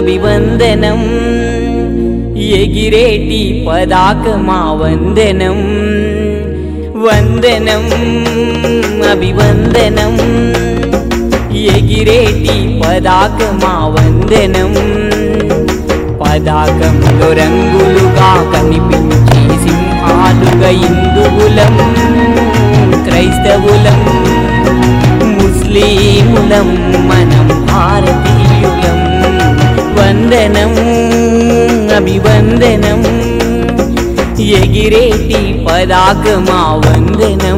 అభివందనం ఎగిరేటి పతాకమా వందనం వందనం అభివందనం ఎగిరేటి పతాకమా వందనం పతాకంలో రంగులుగా కనిపించే సింహాలుగా హిందువులం క్రైస్తవులం ముస్లిములం మనం భారతీయులం వందనం అభివందనం ఎగిరేటి పతాకమా వందనం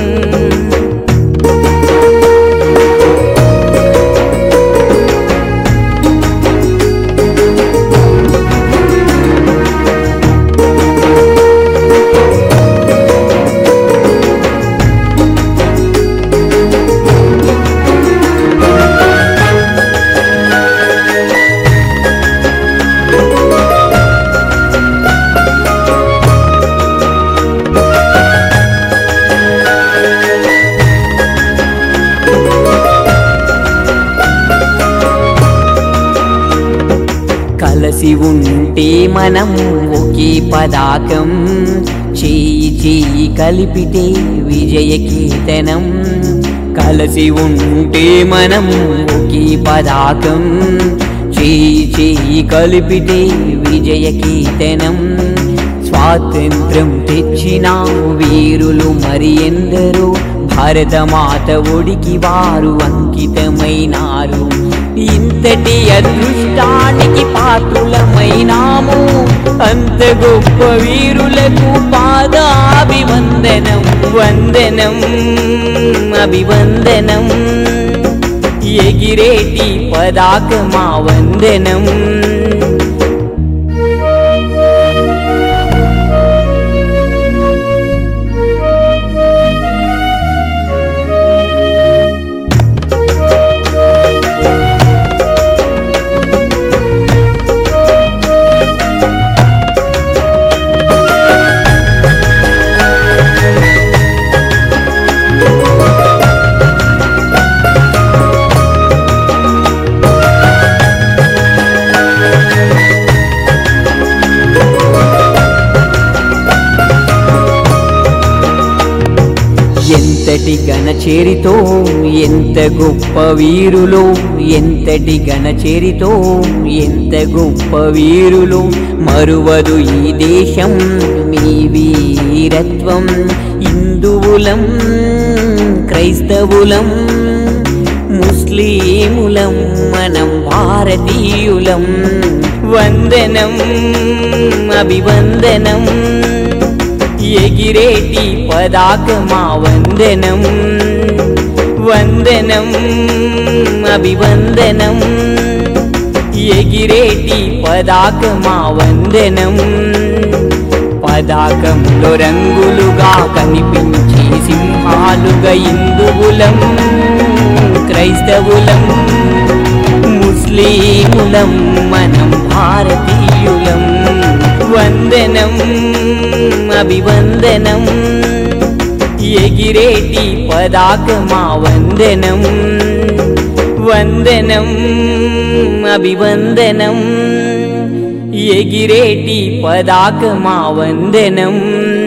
కలిసి ఉంటే మనం ఒకే పతాకం చేయి చేయి కలిపితే విజయ కీర్తనం కలిసి ఉంటే మనం ఒకే పతాకం చేయి చేయి కలిపితే విజయ కీర్తనం స్వాతంత్ర్యం తెచ్చిన వీరులు మరి ఎందరో భారతమాత ఒడికి వారు అంకితమైనారు ఇంతటి అదృష్టానికి పాత్రులమైనాము అంత గొప్ప వీరులకు పాదాభివందనం వందనం అభివందనం ఎగిరేటి పతాకమా వందనం ఎంతటి ఘనచేరితో ఎంత గొప్ప వీరులో ఎంతటి ఘనచేరితో ఎంత గొప్ప వీరులో మరువదు ఈ దేశం మీ వీరత్వం హిందువులం క్రైస్తవులం ముస్లిములం మనం భారతీయులం వందనం అభివందనం ఎగిరేటి పతాకమా వందనం వందనం అభివందనం ఎగిరేటి పతాకమా వందనం పతాకంలో రంగులుగా కనిపించే సింహాలుగా హిందువులం క్రైస్తవులం ముస్లిములం మనం భారతీయులం వందనం అభివందనం ఎగిరేటి పతాకమా వందనం వందనం అభివందనం ఎగిరేటి పతాకమా వందనం